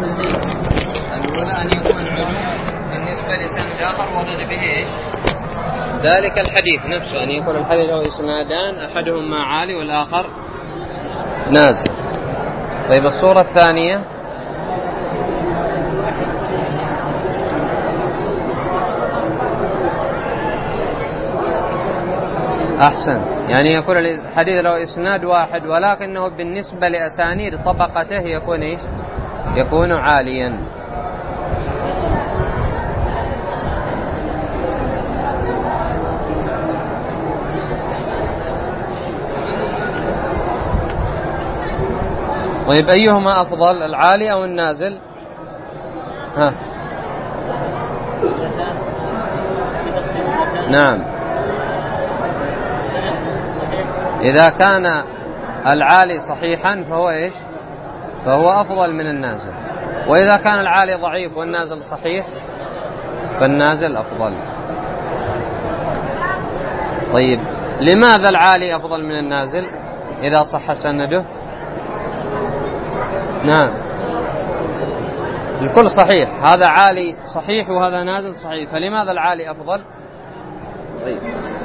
الأولى أن يكون العلو بالنسبة لسند آخر ورد به إيش؟ ذلك الحديث نفسه، أن يكون الحديث له إسنادان أحدهما عالي والآخر نازل. طيب الصورة الثانية أحسن، يعني يكون الحديث له إسناد واحد ولكنه بالنسبة لأسانيد طبقته يكون إيش؟ يكون عاليا. طيب أيهما أفضل، العالي أو النازل؟ نعم، إذا كان العالي صحيحا فهو إيش؟ فهو أفضل من النازل، وإذا كان العالي ضعيف والنازل صحيح فالنازل أفضل. طيب لماذا العالي أفضل من النازل إذا صح سنده؟ نعم، الكل صحيح، هذا عالي صحيح وهذا نازل صحيح، فلماذا العالي أفضل؟ طيب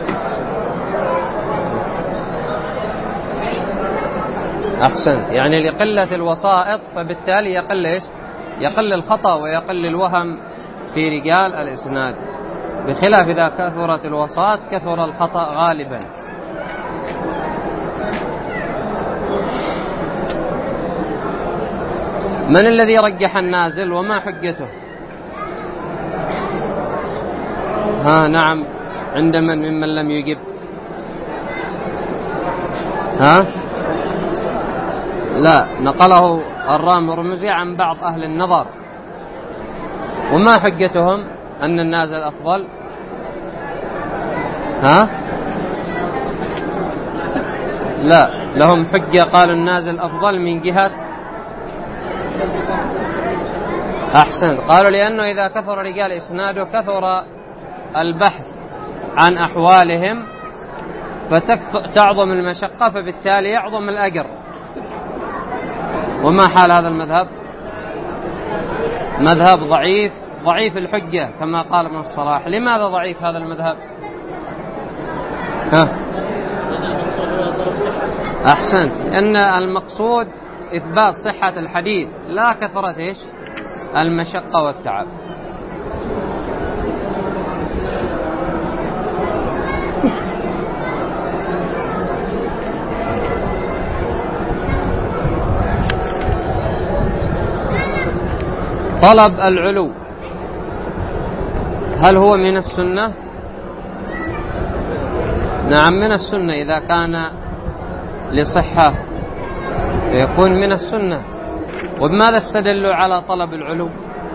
أحسن، يعني لقلة الوسائط فبالتالي يقل إيش؟ يقل الخطأ ويقل الوهم في رجال الإسناد، بخلاف إذا كثرت الوسائط كثر الخطأ غالبا. من الذي رجح النازل وما حجته؟ نعم، عند من ممن لم يجب؟ لا، نقله الرام الرمزي عن بعض أهل النظر. وما حجتهم أن النازل أفضل؟ لا، لهم حجة، قالوا النازل أفضل من جهة أحسن، قالوا لأنه إذا كثر رجال إسناده كثر البحث عن أحوالهم فتعظم المشقة فبالتالي يعظم الأجر. وما حال هذا المذهب؟ مذهب ضعيف الحجة كما قال ابن الصلاح. لماذا ضعيف هذا المذهب؟ أحسن، أن المقصود إثبات صحة الحديث لا كثرة إيش؟ المشقة والتعب. طلب العلو هل هو من السنة؟ نعم من السنة، إذا كان لصحة يكون من السنة. وبماذا استدلوا على طلب العلو؟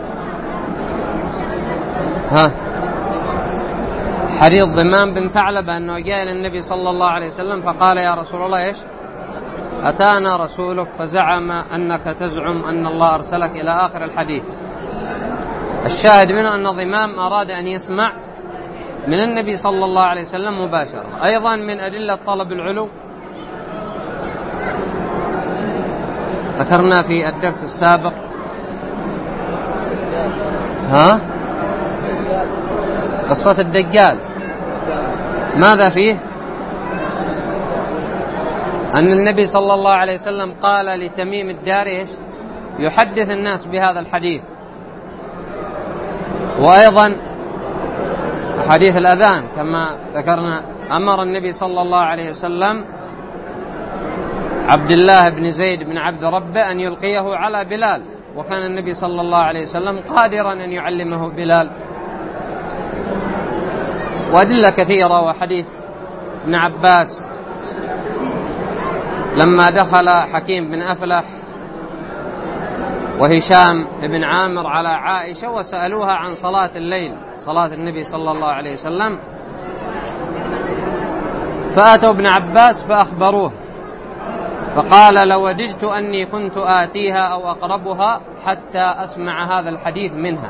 حديث ضمان بن ثعلبة أنه جاء إلى النبي صلى الله عليه وسلم فقال يا رسول الله إيش؟ أتانا رسولك فزعم أنك تزعم أن الله أرسلك إلى آخر الحديث. الشاهد منه أن ضمام أراد أن يسمع من النبي صلى الله عليه وسلم مباشرة. أيضا من أدلة طلب العلو ذكرنا في الدرس السابق قصة الدجال، ماذا فيه؟ أن النبي صلى الله عليه وسلم قال لتميم الداري يحدث الناس بهذا الحديث. وأيضا حديث الأذان كما ذكرنا أمر النبي صلى الله عليه وسلم عبد الله بن زيد بن عبد ربه أن يلقيه على بلال، وكان النبي صلى الله عليه وسلم قادرا أن يعلمه بلال. وأدلة كثيرة، وحديث ابن عباس لما دخل حكيم بن أفلح وهشام بن عامر على عائشة وسألوها عن صلاة الليل، صلاة النبي صلى الله عليه وسلم، فأتوا ابن عباس فأخبروه فقال لوددت أني كنت آتيها أو أقربها حتى أسمع هذا الحديث منها.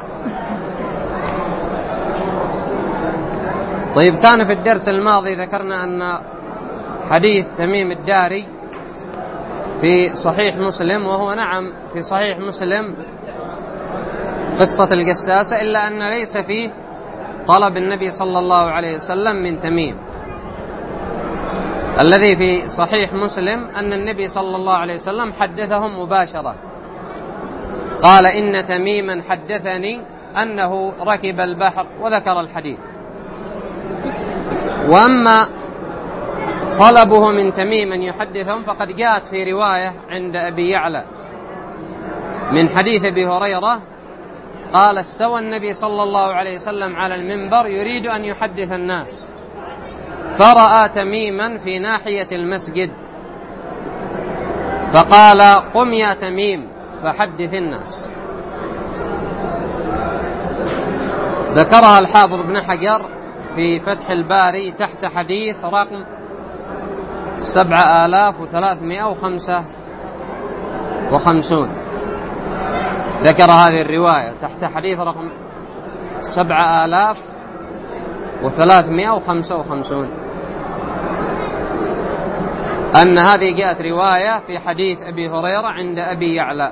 طيب كان في الدرس الماضي ذكرنا أن حديث تميم الداري في صحيح مسلم، وهو نعم في صحيح مسلم قصة الجساسة، إلا أن ليس فيه طلب النبي صلى الله عليه وسلم من تميم. الذي في صحيح مسلم أن النبي صلى الله عليه وسلم حدثهم مباشرة، قال إن تميما حدثني أنه ركب البحر وذكر الحديث. وأما طلبه من تميم أن يحدثهم فقد جاءت في رواية عند أبي يعلى من حديث أبي هريرة قال استوى النبي صلى الله عليه وسلم على المنبر يريد أن يحدث الناس، فرأى تميما في ناحية المسجد فقال قم يا تميم فحدث الناس. ذكرها الحافظ ابن حجر في فتح الباري تحت حديث رقم 7355. ذكر هذه الرواية تحت حديث رقم 7355 أن هذه جاءت رواية في حديث أبي هريرة عند أبي يعلى.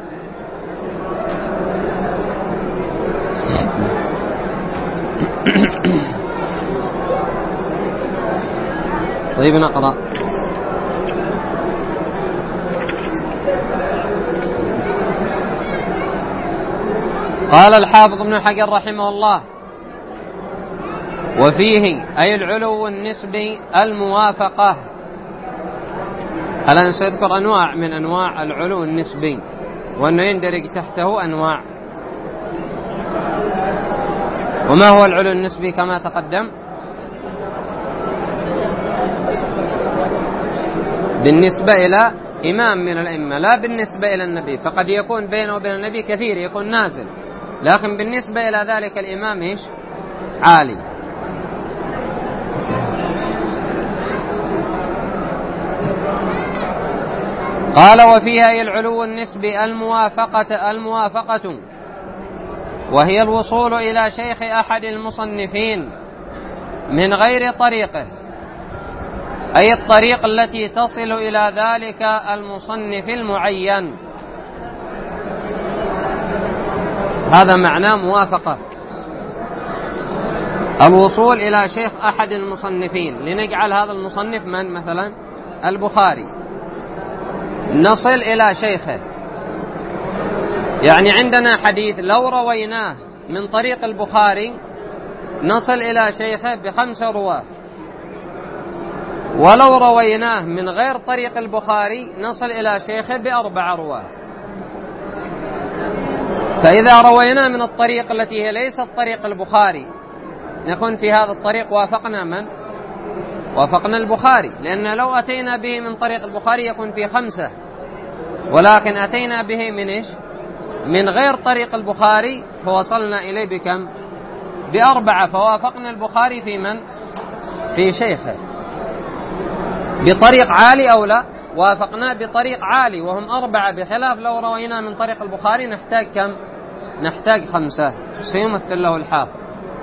طيب نقرأ. قال الحافظ ابن حجر رحمه الله وفيه أي العلو النسبي الموافقة. الآن سيذكر أنواع من أنواع العلو النسبي وأنه يندرج تحته أنواع. وما هو العلو النسبي كما تقدم؟ بالنسبة إلى إمام من الأئمة، لا بالنسبة إلى النبي، فقد يكون بينه وبين النبي كثير يكون نازل، لكن بالنسبة إلى ذلك الإمام إيش؟ عالي. قال وفيها العلو النسبي الموافقة وهي الوصول إلى شيخ أحد المصنفين من غير طريقه، أي الطريق التي تصل إلى ذلك المصنف المعين. هذا معنى موافقة، الوصول إلى شيخ أحد المصنفين. لنجعل هذا المصنف من مثلا البخاري، نصل إلى شيخه، يعني عندنا حديث لو رويناه من طريق البخاري نصل إلى شيخه ب5 رواة، ولو رويناه من غير طريق البخاري نصل إلى شيخه ب4 رواة. فإذا رويناه من الطريق التي هي ليست طريق البخاري نكون في هذا الطريق وافقنا من؟ وافقنا البخاري، لأن لو أتينا به من طريق البخاري يكون في 5، ولكن أتينا به من إيش؟ من غير طريق البخاري فوصلنا إليه بكم؟ ب4، فوافقنا البخاري في من؟ في شيخه. بطريق عالي أو لا؟ وافقنا بطريق عالي وهم 4، بخلاف لو روينا من طريق البخاري نحتاج كم؟ نحتاج 5. سيمثل له الحافظ.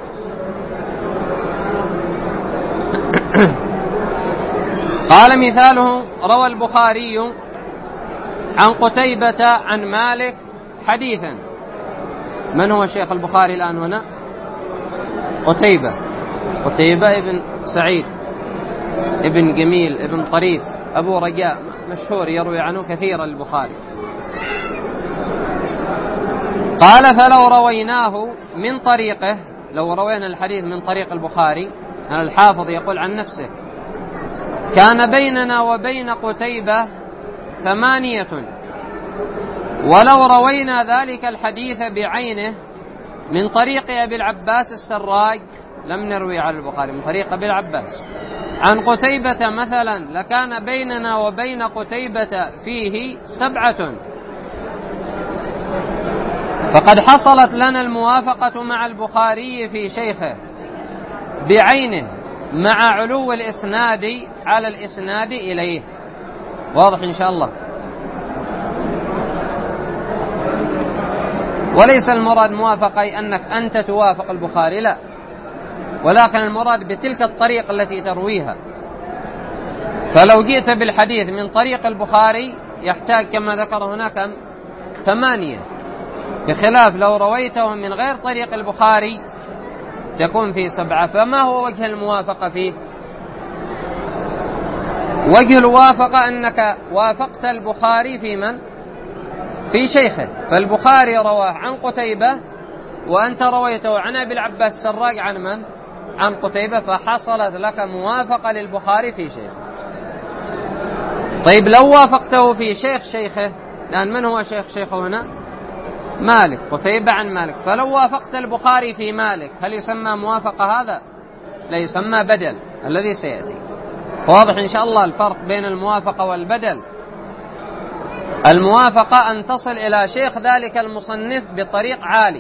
قال مثاله روى البخاري عن قتيبة عن مالك حديثا. من هو شيخ البخاري الآن هنا؟ قتيبة ابن سعيد ابن جميل ابن طريف أبو رجاء، مشهور يروي عنه كثيرا البخاري. قال فلو رويناه من طريقه، لو روينا الحديث من طريق البخاري، الحافظ يقول عن نفسه كان بيننا وبين قتيبة 8، ولو روينا ذلك الحديث بعينه من طريق أبي العباس السراج لم نروي على البخاري من طريق أبي العباس عن قتيبة مثلا لكان بيننا وبين قتيبة فيه 7. فقد حصلت لنا الموافقة مع البخاري في شيخه بعينه مع علو الإسناد على الإسناد إليه. واضح إن شاء الله. وليس المراد موافقة أنك أنت توافق البخاري، لا، ولكن المراد بتلك الطريق التي ترويها. فلو جئت بالحديث من طريق البخاري يحتاج كما ذكر هناك 8، بخلاف لو رويته من غير طريق البخاري تكون فيه 7. فما هو وجه الموافقة فيه؟ وجه الوافقة أنك وافقت البخاري في من؟ في شيخه. فالبخاري رواه عن قتيبة وأنت رويته عن أبي العباس السراج عن من؟ عن قتيبة، فحصلت لك موافقة للبخاري في شيخه. طيب لو وافقته في شيخ شيخه، لأن من هو شيخ شيخه هنا؟ مالك، قتيبة عن مالك. فلو وافقت البخاري في مالك هل يسمى موافقة هذا؟ لا، يسمى بدل الذي سيأتي. واضح إن شاء الله الفرق بين الموافقة والبدل. الموافقة أن تصل إلى شيخ ذلك المصنف بطريق عالي،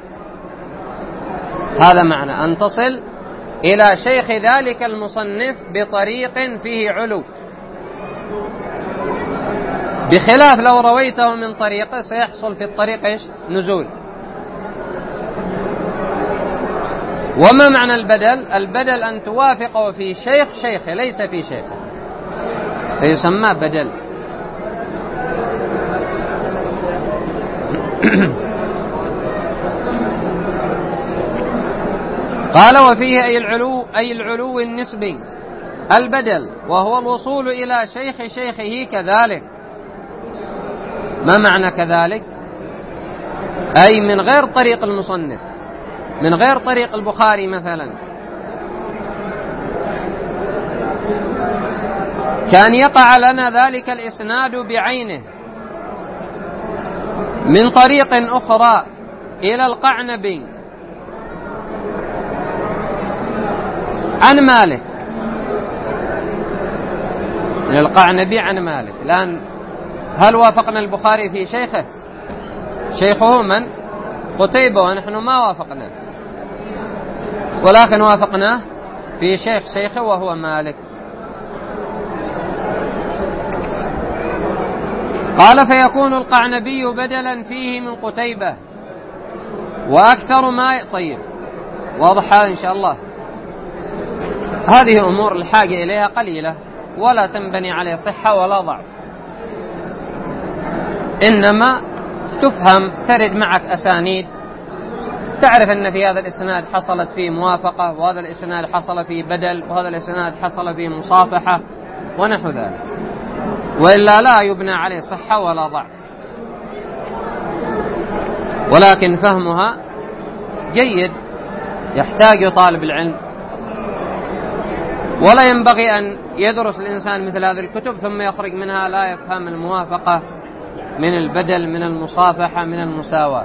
هذا معنى أن تصل إلى شيخ ذلك المصنف بطريق فيه علو، بخلاف لو رويته من طريقه سيحصل في الطريق إيش؟ نزول. وما معنى البدل؟ البدل أن توافقه في شيخ شيخه ليس في شيخه، فيسمى بدل. قال وفيه أي العلو النسبي البدل، وهو الوصول إلى شيخ شيخه كذلك. ما معنى كذلك؟ أي من غير طريق المصنف، من غير طريق البخاري مثلا. كان يقع لنا ذلك الإسناد بعينه من طريق أخرى إلى القعنبي عن مالك، من القعنبي عن مالك. الآن هل وافقنا البخاري في شيخه؟ شيخه من؟ قتيبة، ونحن ما وافقنا، ولكن وافقناه في شيخ شيخه وهو مالك. قال فيكون القعنبي بدلا فيه من قتيبة وأكثر ما طيب، واضح هذا إن شاء الله. هذه أمور الحاجة إليها قليلة ولا تنبني عليه صحة ولا ضعف، إنما تفهم، ترد معك أسانيد، تعرف أن في هذا الإسناد حصلت فيه موافقة، وهذا الإسناد حصل فيه بدل، وهذا الإسناد حصل فيه مصافحة ونحو ذلك، وإلا لا يبنى عليه صحة ولا ضعف. ولكن فهمها جيد يحتاج طالب العلم، ولا ينبغي أن يدرس الإنسان مثل هذه الكتب ثم يخرج منها لا يفهم الموافقة من البدل، من المصافحة، من المساواة.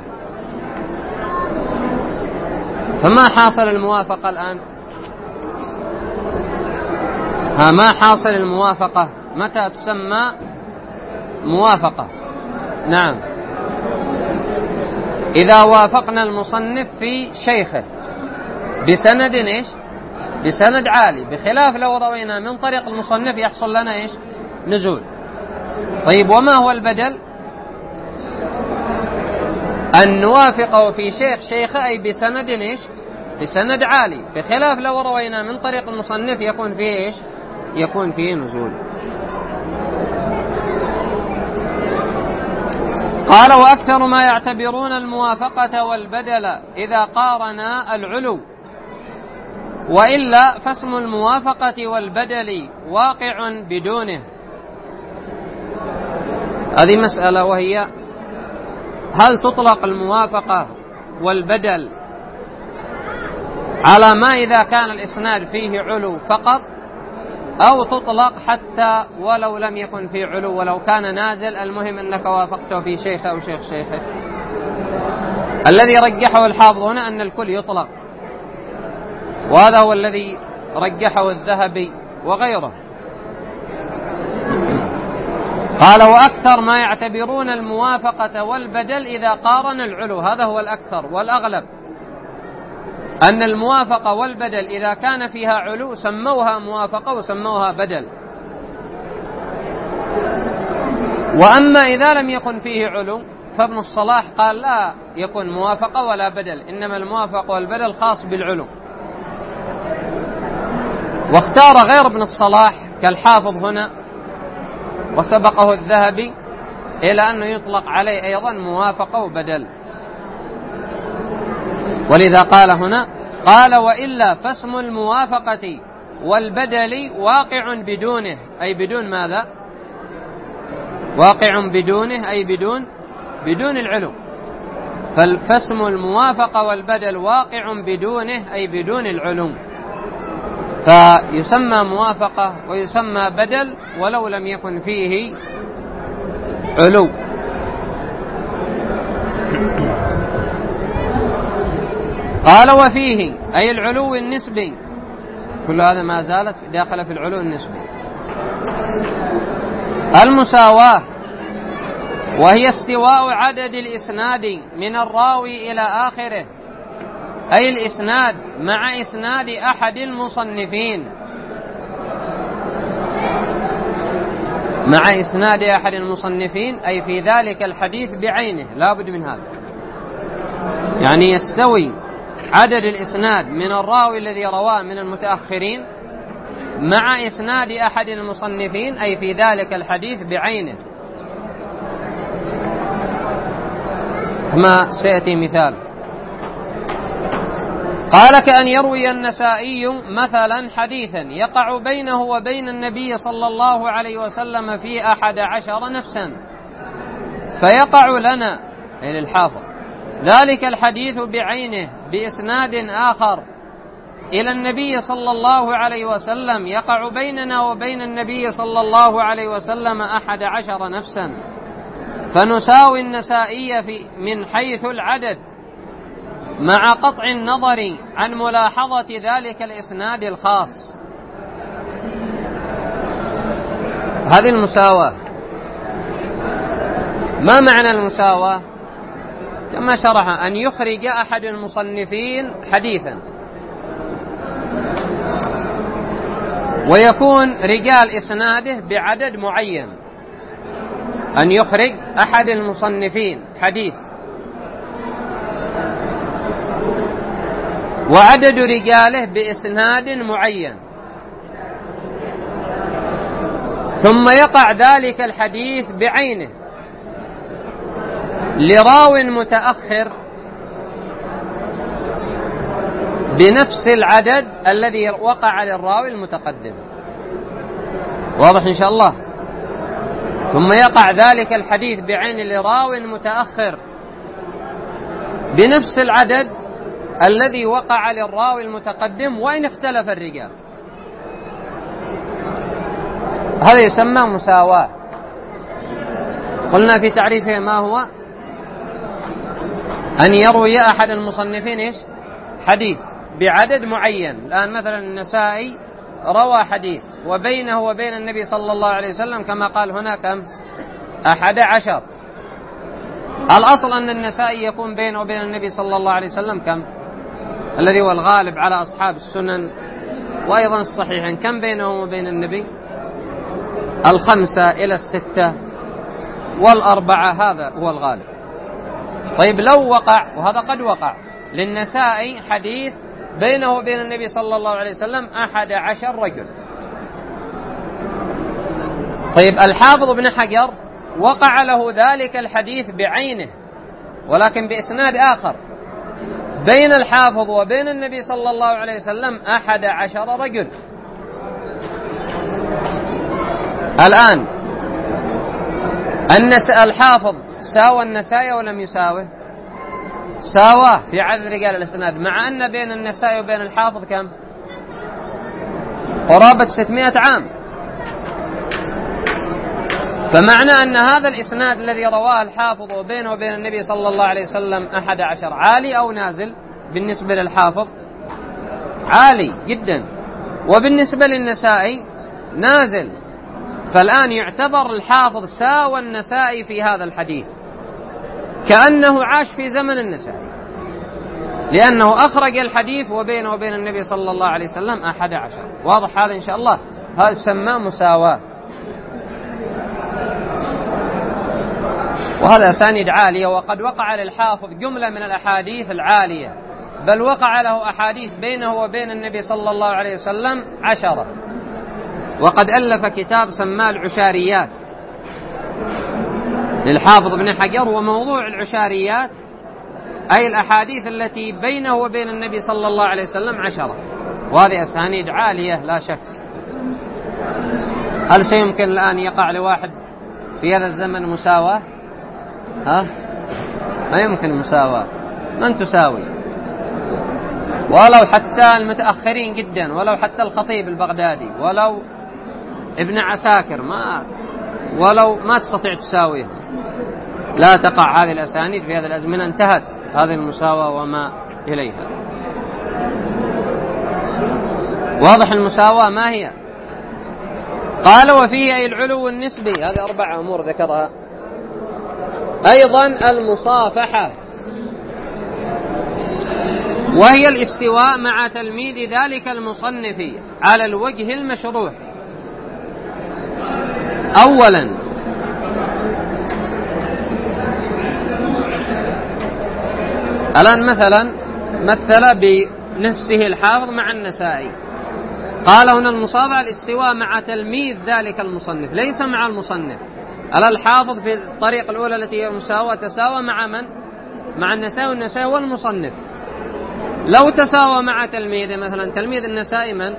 فما حاصل الموافقة الآن؟ ما حاصل الموافقة؟ متى تسمى موافقة؟ نعم، إذا وافقنا المصنف في شيخه بسند إيش؟ بسند عالي، بخلاف لو روينا من طريق المصنف يحصل لنا إيش؟ نزول. طيب وما هو البدل؟ أن نوافقه في شيخ شيخه أي بسند إيش؟ بسند عالي، بخلاف لو روينا من طريق المصنف يكون فيه إيش؟ يكون فيه نزول. قال وأكثر ما يعتبرون الموافقة والبدل إذا قارنا العلو، وإلا فاسم الموافقة والبدل واقع بدونه. هذه مسألة، وهي هل تطلق الموافقة والبدل على ما إذا كان الإسناد فيه علو فقط، أو تطلق حتى ولو لم يكن فيه علو ولو كان نازل، المهم أنك وافقته في شيخه أو شيخ شيخه؟ الذي رجحه الحافظ هنا أن الكل يطلق، وهذا هو الذي رجحه الذهبي وغيره. قال وأكثر ما يعتبرون الموافقة والبدل إذا قارن العلو، هذا هو الأكثر والأغلب، أن الموافقة والبدل إذا كان فيها علو سموها موافقة وسموها بدل. وأما إذا لم يكن فيه علو فابن الصلاح قال لا يكون موافقة ولا بدل، إنما الموافقة والبدل خاص بالعلو. واختار غير ابن الصلاح كالحافظ هنا وسبقه الذهبي إلى أنه يطلق عليه أيضا موافقة وبدل. ولذا قال هنا قال وإلا فاسم الموافقة والبدل واقع بدونه، أي بدون ماذا؟ واقع بدونه أي بدون العلو. فاسم الموافقة والبدل واقع بدونه أي بدون العلو، فيسمى موافقة ويسمى بدل ولو لم يكن فيه علو. قال وفيه أي العلو النسبي، كل هذا ما زالت داخل في العلو النسبي. المساواة وهي استواء عدد الإسناد من الراوي إلى آخره، أي الإسناد مع إسناد أحد المصنفين، مع إسناد أحد المصنفين أي في ذلك الحديث بعينه، لا بد من هذا، يعني يستوي عدد الإسناد من الراوي الذي رواه من المتأخرين مع إسناد أحد المصنفين أي في ذلك الحديث بعينه، كما سيأتي مثال. قال كأن يروي النسائي مثلا حديثا يقع بينه وبين النبي صلى الله عليه وسلم في 11 نفسا، فيقع لنا أي للحافظ ذلك الحديث بعينه بإسناد آخر إلى النبي صلى الله عليه وسلم، يقع بيننا وبين النبي صلى الله عليه وسلم 11 نفسا، فنساوي النسائي من حيث العدد مع قطع النظر عن ملاحظة ذلك الإسناد الخاص. هذه المساواة. ما معنى المساواة؟ كما شرح أن يخرج أحد المصنفين حديثا ويكون رجال إسناده بعدد معين، أن يخرج أحد المصنفين حديث وعدد رجاله بإسناد معين، ثم يقع ذلك الحديث بعينه لراو متأخر بنفس العدد الذي وقع للراوي المتقدم. واضح إن شاء الله؟ ثم يقع ذلك الحديث بعين لراو متأخر بنفس العدد الذي وقع للراوي المتقدم وإن اختلف الرجال. هذا يسمى مساواة. قلنا في تعريفه ما هو؟ أن يروي أحد المصنفين حديث بعدد معين. الآن مثلا النسائي روى حديث وبينه وبين النبي صلى الله عليه وسلم كما قال هنا كم؟ 11. الأصل أن النسائي يكون بينه وبين النبي صلى الله عليه وسلم كم؟ الذي هو الغالب على أصحاب السنن وأيضا الصحيحين، كم بينه وبين النبي؟ 5 إلى 6 و4، هذا هو الغالب. طيب لو وقع، وهذا قد وقع للنسائي حديث بينه وبين النبي صلى الله عليه وسلم 11 رجل. طيب الحافظ ابن حجر وقع له ذلك الحديث بعينه ولكن بإسناد آخر بين الحافظ وبين النبي صلى الله عليه وسلم 11 رجل. الآن الحافظ ساوى النسائي ولم يساوه؟ ساواه في عدد رجال الإسناد، مع أن بين النسائي وبين الحافظ كم؟ قرابة 600 عام. فمعنى أن هذا الإسناد الذي رواه الحافظ وبينه وبين النبي صلى الله عليه وسلم 11 عالي أو نازل؟ بالنسبة للحافظ عالي جدا، وبالنسبة للنسائي نازل. فالآن يعتبر الحافظ ساوى النسائي في هذا الحديث كأنه عاش في زمن النسائي، لأنه أخرج الحديث وبينه وبين النبي صلى الله عليه وسلم 11. واضح هذا إن شاء الله؟ هذا يسمى مساواة. وهذا أسانيد عالية، وقد وقع للحافظ جملة من الأحاديث العالية، بل وقع له أحاديث بينه وبين النبي صلى الله عليه وسلم 10. وقد ألف كتاب سماه العشاريات للحافظ ابن حجر، وموضوع العشاريات أي الأحاديث التي بينه وبين النبي صلى الله عليه وسلم 10، وهذه أسانيد عالية لا شك. هل سيمكن الآن يقع لواحد في هذا الزمن مساواة؟ ما يمكن مساواة، من تساوي؟ ولو حتى المتأخرين جدا، ولو حتى الخطيب البغدادي، ولو ابن عساكر، ولو ما تستطيع تساويه. لا تقع هذه الأسانيد في هذه الأزمنة، انتهت هذه المساواة وما إليها. واضح المساواة ما هي؟ قال وفيه أي العلو النسبي، هذه 4 أمور ذكرها. أيضا المصافحة، وهي الاستواء مع تلميذ ذلك المصنف على الوجه المشروح. أولا الآن مثلا مثل بنفسه الحافظ مع النسائي، قال هنا المصافحة الاستواء مع تلميذ ذلك المصنف، ليس مع المصنف. الحافظ في الطريقة الأولى التي هي مساواة تساوى مع من؟ مع النسائي، والنسائي هو المصنف. لو تساوى مع تلميذه، مثلا تلميذ النسائي من؟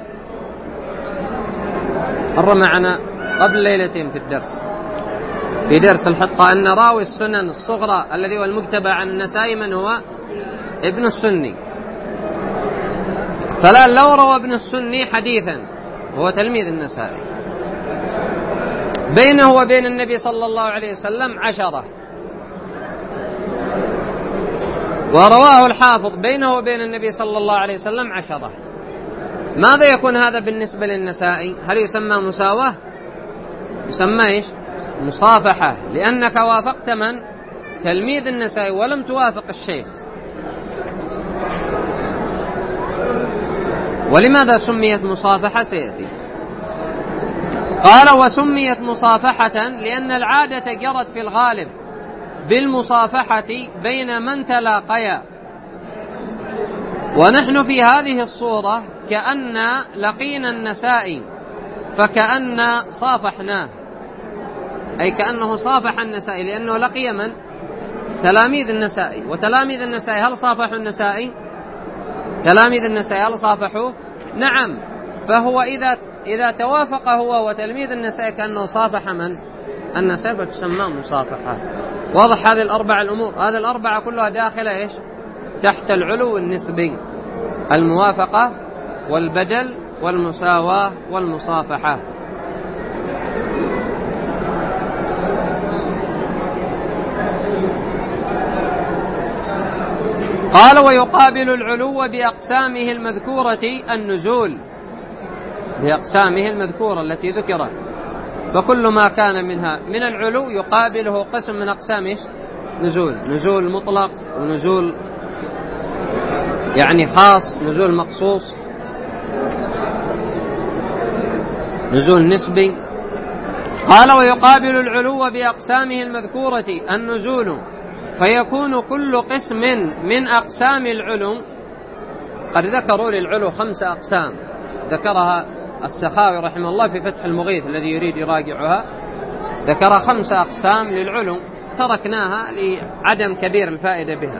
مر معنا قبل ليلتين في درس الحطة أن راوي السنن الصغرى الذي هو المكتبة عن النسائي من هو؟ ابن السني. فلا لو روى ابن السني حديثا هو تلميذ النسائي، بينه وبين النبي صلى الله عليه وسلم 10، ورواه الحافظ بينه وبين النبي صلى الله عليه وسلم 10، ماذا يكون هذا بالنسبة للنسائي؟ هل يسمى مساواة؟ يسمى إيش؟ مصافحة، لأنك وافقت من؟ تلميذ النسائي ولم توافق الشيخ. ولماذا سميت مصافحة؟ سيأتي. قال وسميت مصافحة لأن العادة جرت في الغالب بالمصافحة بين من تلاقيا، ونحن في هذه الصورة كأن لقينا النسائي فكأن صافحناه، أي كأنه صافح النسائي، لأنه لقي من؟ تلاميذ النسائي، وتلاميذ النسائي هل صافحوا النسائي؟ تلاميذ النسائي هل صافحوا؟ نعم. فهو إذا توافق هو وتلميذ النسائي كأنه صافح من؟ النسائي، فتسمى مصافحة. واضح هذه ال4 الأمور؟ هذه ال4 كلها داخلة إيش؟ تحت العلو النسبي: الموافقة والبدل والمساواة والمصافحة. قال ويقابل العلو بأقسامه المذكورة النزول، بأقسامه المذكورة التي ذكرت، فكل ما كان منها من العلو يقابله قسم من أقسامه نزول، نزول مطلق، ونزول يعني خاص، نزول مخصوص، نزول نسبي. قال ويقابل العلو بأقسامه المذكورة النزول، فيكون كل قسم من أقسام العلو، قد ذكروا للعلو 5 أقسام ذكرها السخاوي رحمه الله في فتح المغيث الذي يريد يراجعها، ذكر 5 أقسام للعلو، تركناها لعدم كبير الفائدة بها.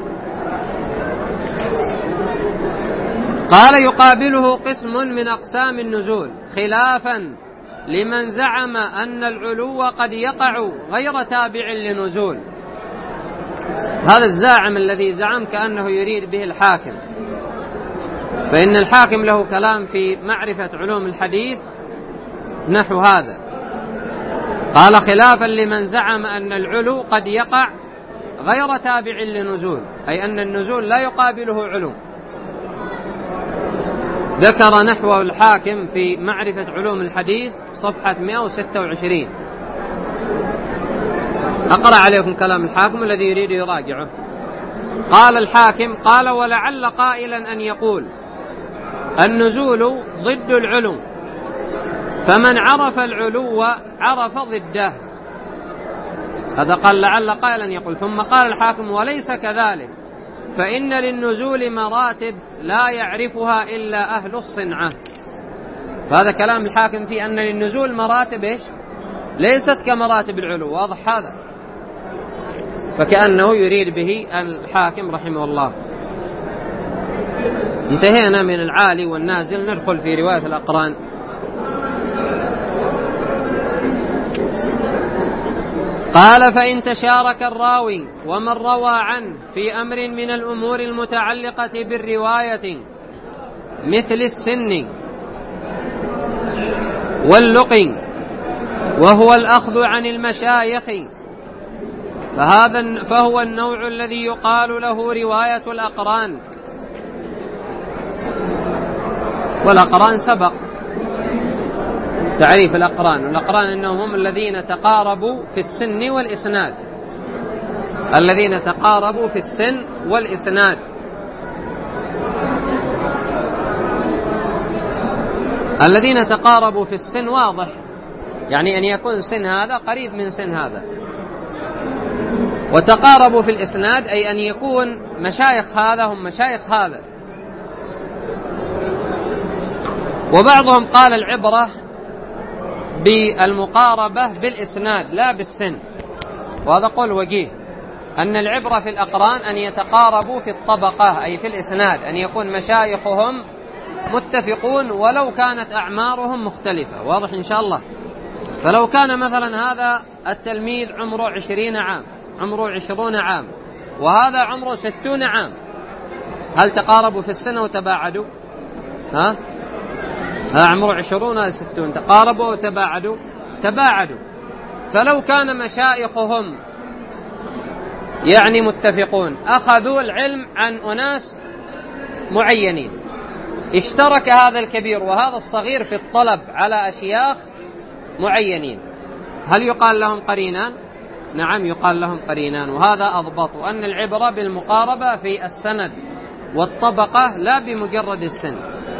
قال يقابله قسم من أقسام النزول، خلافا لمن زعم أن العلو قد يقع غير تابع لنزول. هذا الزاعم الذي زعم كأنه يريد به الحاكم، فإن الحاكم له كلام في معرفة علوم الحديث نحو هذا. قال خلافا لمن زعم أن العلو قد يقع غير تابع لنزول، أي أن النزول لا يقابله علو. ذكر نحوه الحاكم في معرفة علوم الحديث صفحة 126. أقرأ عليكم كلام الحاكم الذي يريد يراجعه. قال الحاكم: قال ولعل قائلا أن يقول النزول ضد العلو، فمن عرف العلو عرف ضده. هذا قال لعل قائلا يقول. ثم قال الحاكم: وليس كذلك، فإن للنزول مراتب لا يعرفها إلا أهل الصنعة. فهذا كلام الحاكم في أن للنزول مراتب إيش؟ ليست كمراتب العلو. واضح هذا؟ فكأنه يريد به الحاكم رحمه الله. انتهينا من العالي والنازل، ندخل في رواية الأقران. قال: فإن تشارك الراوي ومن روى عنه في أمر من الأمور المتعلقة بالرواية مثل السن واللقي وهو الأخذ عن المشايخ فهو النوع الذي يقال له رواية الأقران. والأقران سبق تعريف الأقران. الأقران إنهم هم الذين تقاربوا في السن والإسناد، الذين تقاربوا في السن والإسناد. الذين تقاربوا في السن واضح، يعني أن يكون سن هذا قريب من سن هذا. وتقاربوا في الإسناد أي أن يكون مشايخ هذا هم مشايخ هذا. وبعضهم قال العبرة بالمقاربة بالإسناد لا بالسن، وهذا قول وجيه، أن العبرة في الأقران أن يتقاربوا في الطبقة أي في الإسناد، أن يكون مشايخهم متفقون ولو كانت أعمارهم مختلفة. واضح إن شاء الله؟ فلو كان مثلا هذا التلميذ عمره 20 عام، عمره 20 عام، وهذا عمره 60 عام، هل تقاربوا في السنة وتباعدوا؟ ها عمره 20 و 60، تقاربوا وتباعدوا؟ تباعدوا. فلو كان مشايخهم يعني متفقون، أخذوا العلم عن أناس معينين، اشترك هذا الكبير وهذا الصغير في الطلب على أشياخ معينين، هل يقال لهم قرينان؟ نعم يقال لهم قرينان. وهذا أضبط، أن العبرة بالمقاربة في السند والطبقة لا بمجرد السن.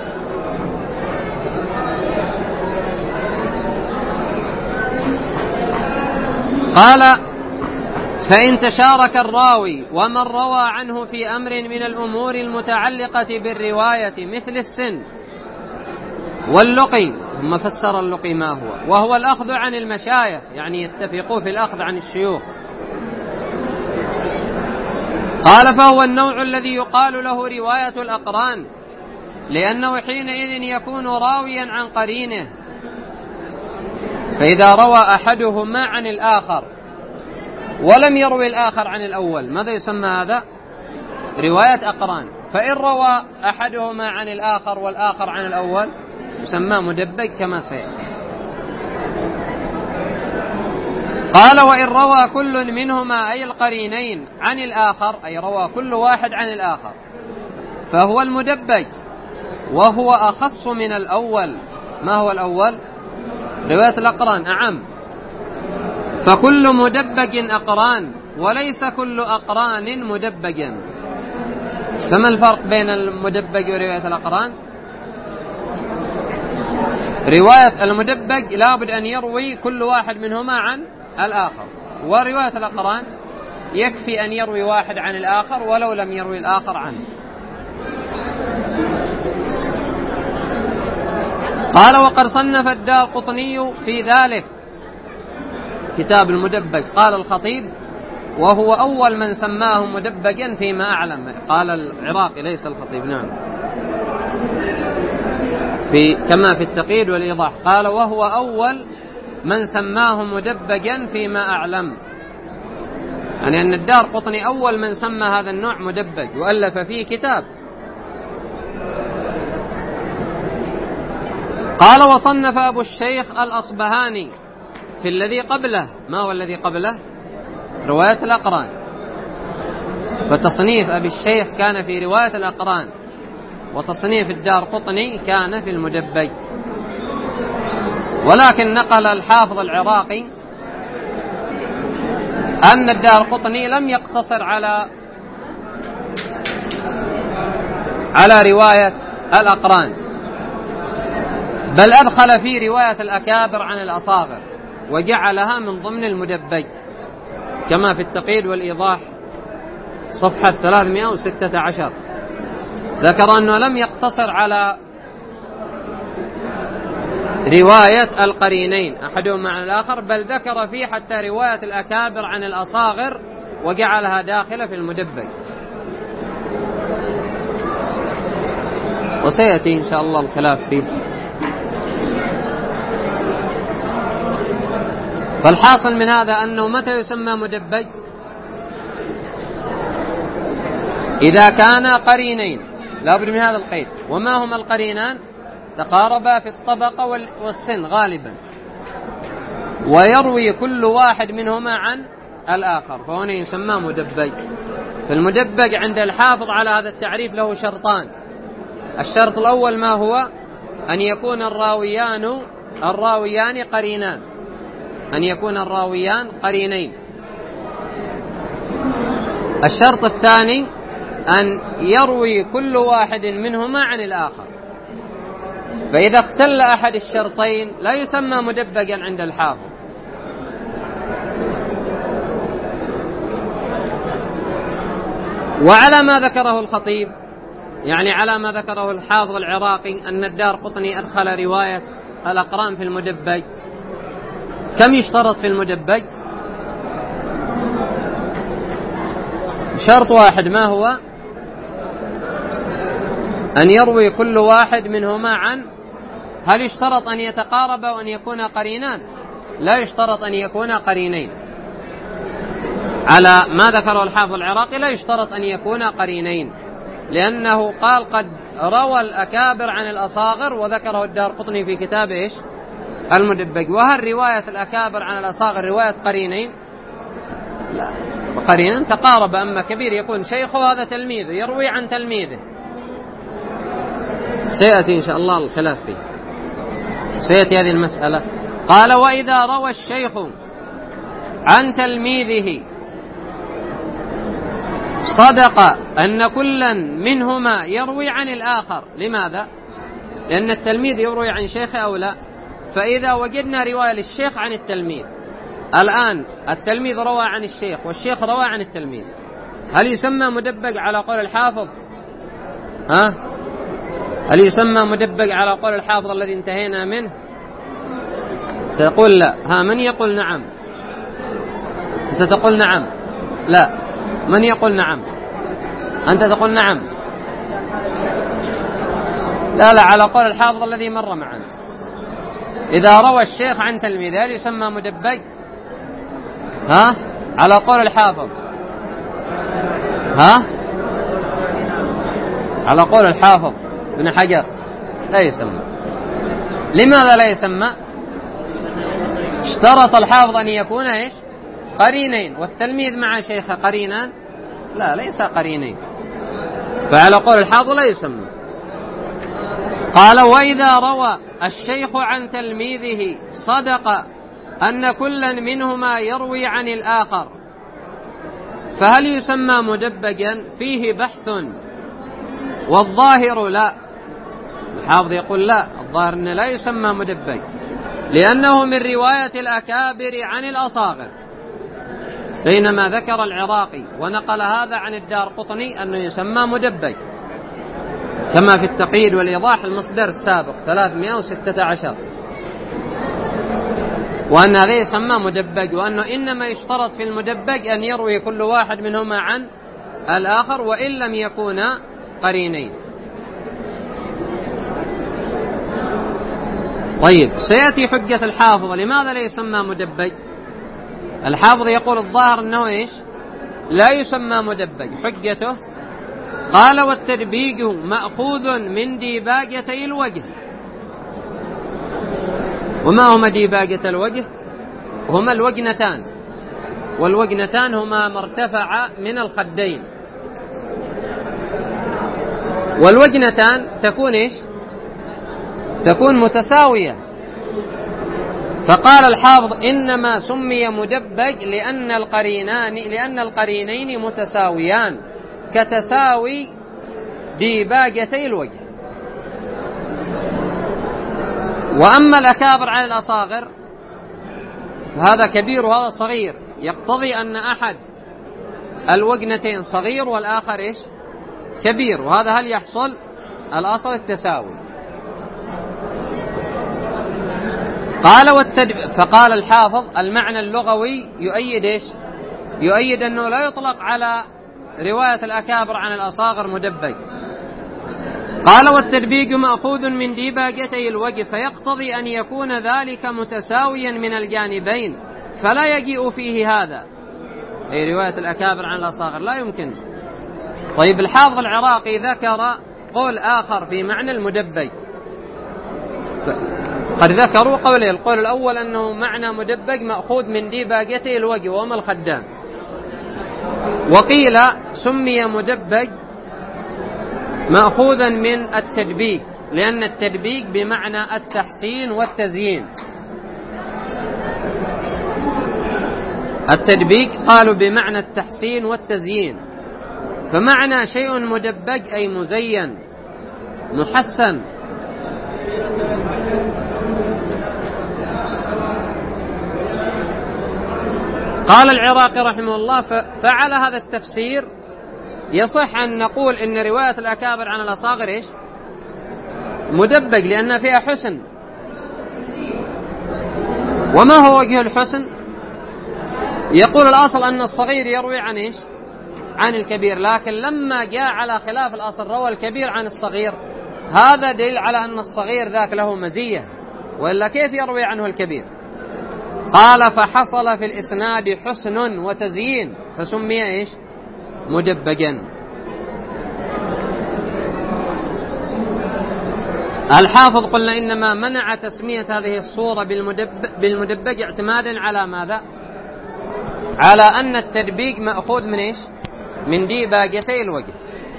قال: فإن تشارك الراوي ومن روى عنه في أمر من الأمور المتعلقة بالرواية مثل السن واللقي، ثم فسر اللقي ما هو، وهو الأخذ عن المشايخ، يعني يتفقوا في الأخذ عن الشيوخ. قال: فهو النوع الذي يقال له رواية الأقران، لأنه حينئذ يكون راويا عن قرينه. فإذا روى أحدهما عن الآخر ولم يروي الآخر عن الأول، ماذا يسمى هذا؟ رواية أقران. فإن روى أحدهما عن الآخر والآخر عن الأول يسمى مدبج كما سيأتي. قال: وإن روى كل منهما أي القرينين عن الآخر، أي روى كل واحد عن الآخر، فهو المدبج، وهو أخص من الأول. ما هو الأول؟ رواية الأقران أعم. فكل مدبج أقران، وليس كل أقران مدبجا. فما الفرق بين المدبج ورواية الأقران؟ رواية المدبج لابد أن يروي كل واحد منهما عن الآخر، ورواية الأقران يكفي أن يروي واحد عن الآخر ولو لم يروي الآخر عنه. قال: وقد صنف الدارقطني في ذلك كتاب المدبج. قال الخطيب: وهو أول من سماه مدبجا فيما أعلم. قال العراقي ليس الخطيب، نعم، كما في التقييد والإيضاح. قال: وهو أول من سماه مدبجا فيما أعلم، يعني أن الدارقطني أول من سمى هذا النوع مدبج وألف فيه كتاب. قال: وصنف أبو الشيخ الأصبهاني في الذي قبله. ما هو الذي قبله؟ رواية الأقران. فتصنيف أبي الشيخ كان في رواية الأقران، وتصنيف الدارقطني كان في المدبج. ولكن نقل الحافظ العراقي أن الدارقطني لم يقتصر على رواية الأقران، بل أدخل في رواية الأكابر عن الأصاغر وجعلها من ضمن المدبج، كما في التقييد والإيضاح صفحة 316. ذكر أنه لم يقتصر على رواية القرينين أحدهما عن الآخر، بل ذكر فيه حتى رواية الأكابر عن الأصاغر وجعلها داخلة في المدبج، وسيأتي إن شاء الله الخلاف فيه. فالحاصل من هذا أنه متى يسمى مدبج؟ إذا كان قرينين، لا بد من هذا القيد. وما هما القرينان؟ تقاربا في الطبقة والسن غالبا، ويروي كل واحد منهما عن الآخر، فهنا يسمى مدبج. فالمدبج عند الحافظ على هذا التعريف له شرطان. الشرط الأول ما هو؟ أن يكون الراويان قرينان، أن يكون الراويان قرينين. الشرط الثاني أن يروي كل واحد منهما عن الآخر. فإذا اختل أحد الشرطين لا يسمى مدبجا عند الحافظ. وعلى ما ذكره الخطيب، يعني على ما ذكره الحافظ العراقي، أن الدارقطني أدخل رواية الأقران في المدبج. كم يشترط في المدبج؟ شرط واحد، ما هو؟ أن يروي كل واحد منهما عن. هل يشترط أن يتقارب وأن يكون قرينان؟ لا يشترط أن يكون قرينين. على ما ذكره الحافظ العراقي لا يشترط أن يكون قرينين، لأنه قال قد روى الأكابر عن الأصاغر، وذكره الدارقطني في كتاب إيش؟ المدبج. وهل رواية الأكابر عن الأصاغر رواية قرينين؟ لا، قرينان تقارب. أما كبير يكون شيخه هذا تلميذه يروي عن تلميذه. سيأتي إن شاء الله الخلاف فيه، سيأتي هذه المسألة. قال: وإذا روى الشيخ عن تلميذه صدق أن كلا منهما يروي عن الآخر. لماذا؟ لأن التلميذ يروي عن شيخه أو لا. فإذا وجدنا رواية للشيخ عن التلميذ، الآن التلميذ روى عن الشيخ والشيخ روى عن التلميذ، هل يسمى مدبج على قول الحافظ؟ هل يسمى مدبج على قول الحافظ الذي انتهينا منه؟ تقول لا. من يقول نعم؟ أنت تقول نعم. لا، من يقول نعم؟ أنت تقول نعم. لا، على قول الحافظ الذي مر معنا. إذا روى الشيخ عن تلميذه هل يسمى مدبج؟ على قول الحافظ. على قول الحافظ ابن حجر لا يسمى. لماذا لا يسمى؟ اشترط الحافظ أن يكون إيش؟ قرينين، والتلميذ مع شيخه قرينان؟ لا، ليس قرينين، فعلى قول الحافظ لا يسمى. قال: وإذا روى الشيخ عن تلميذه صدق أن كلا منهما يروي عن الآخر، فهل يسمى مدبجا؟ فيه بحث، والظاهر لا. الحافظ يقول لا، الظاهر أنه لا يسمى مدبج، لأنه من رواية الأكابر عن الأصاغر، بينما ذكر العراقي ونقل هذا عن الدارقطني أنه يسمى مدبج، كما في التقييد والإيضاح المصدر السابق 316، وأن هذا يسمى مدبج، وأنه إنما يشترط في المدبج أن يروي كل واحد منهما عن الآخر وإن لم يكونا قرينين. طيب، سيأتي حجة الحافظ لماذا لا يسمى مدبج. الحافظ يقول الظاهر أنه إيش؟ لا يسمى مدبج. حجته قال: والتدبيج مأخوذ من ديباجتي الوجه. وما هما ديباجة الوجه؟ هما الوجنتان، والوجنتان هما ما ارتفع من الخدين، والوجنتان تكون إيش؟ تكون متساوية. فقال الحافظ: إنما سمي مدبج لأن القرينين متساويان كتساوي ديباجتي الوجه. وأما الأكابر على الأصاغر فهذا كبير وهذا صغير، يقتضي أن أحد الوجنتين صغير والآخر إيش؟ كبير، وهذا هل يحصل؟ الأصل التساوي. فقال الحافظ: المعنى اللغوي يؤيد إيش؟ يؤيد أنه لا يطلق على رواية الأكابر عن الأصاغر مدبج. قال والتدبيج مأخوذ من ديباجتي الوجه، فيقتضي أن يكون ذلك متساويا من الجانبين، فلا يجيء فيه هذا، أي رواية الأكابر عن الأصاغر لا يمكن. طيب الحافظ العراقي ذكر قول آخر في معنى المدبج، قد ذكروا قولين، القول الأول أنه معنى مدبج مأخوذ من ديباجتي الوجه وما الخدان، وقيل سمي مدبج مأخوذا من التدبيج، لأن التدبيج بمعنى التحسين والتزيين. التدبيج قالوا بمعنى التحسين والتزيين، فمعنى شيء مدبج أي مزين محسن. قال العراقي رحمه الله فعلى هذا التفسير يصح أن نقول إن رواية الأكابر عن الأصاغر إيش؟ مدبج، لأن فيها حسن. وما هو وجه الحسن؟ يقول الأصل أن الصغير يروي عن إيش؟ عن الكبير، لكن لما جاء على خلاف الأصل روى الكبير عن الصغير، هذا دليل على أن الصغير ذاك له مزية، وإلا كيف يروي عنه الكبير؟ قال فحصل في الإسناد حسن وتزيين فسمي إيش؟ مدبجا. الحافظ قلنا إنما منع تسمية هذه الصورة بالمدبج اعتمادا على ماذا؟ على أن التدبيج مأخوذ من إيش؟ من ديباجتي الوجه،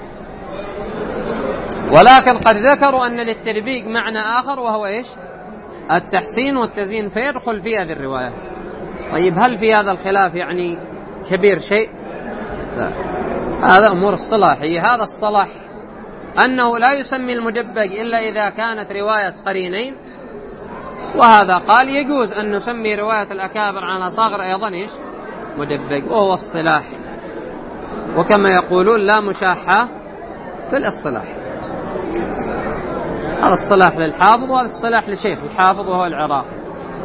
ولكن قد ذكروا أن للتدبيج معنى آخر وهو إيش؟ التحسين والتزيين، فيدخل في هذه الرواية. طيب هل في هذا الخلاف يعني كبير شيء؟ لا، هذا أمور الصلاحية. هذا الصلاح أنه لا يسمي المدبج إلا إذا كانت رواية قرينين، وهذا قال يجوز أن نسمي رواية الأكابر عن الأصاغر أيضا إيش؟ مدبج، وهو الصلاح، وكما يقولون لا مشاحة في الإصطلاح. هذا الصلاح للحافظ وهذا الصلاح لشيخ الحافظ وهو العراقي.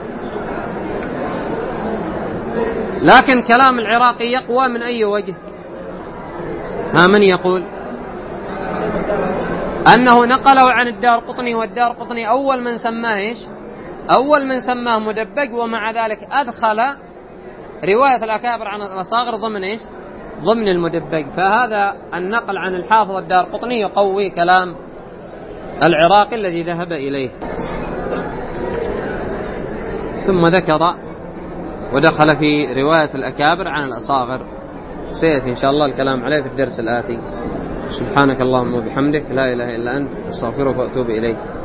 لكن كلام العراقي يقوى من أي وجه؟ من يقول أنه نقله عن الدارقطني، والدارقطني أول من سماه إيش؟ أول من سماه مدبج، ومع ذلك أدخل رواية الأكابر عن الأصاغر ضمن إيش؟ ضمن المدبج. فهذا النقل عن الحافظ الدارقطني يقوي كلام العراقي الذي ذهب إليه. ثم ذكر ودخل في رواية الأكابر عن الأصاغر، سيأتي إن شاء الله الكلام عليه في الدرس الآتي. سبحانك اللهم وبحمدك، لا إله إلا أنت، أستغفرك وأتوب إليك.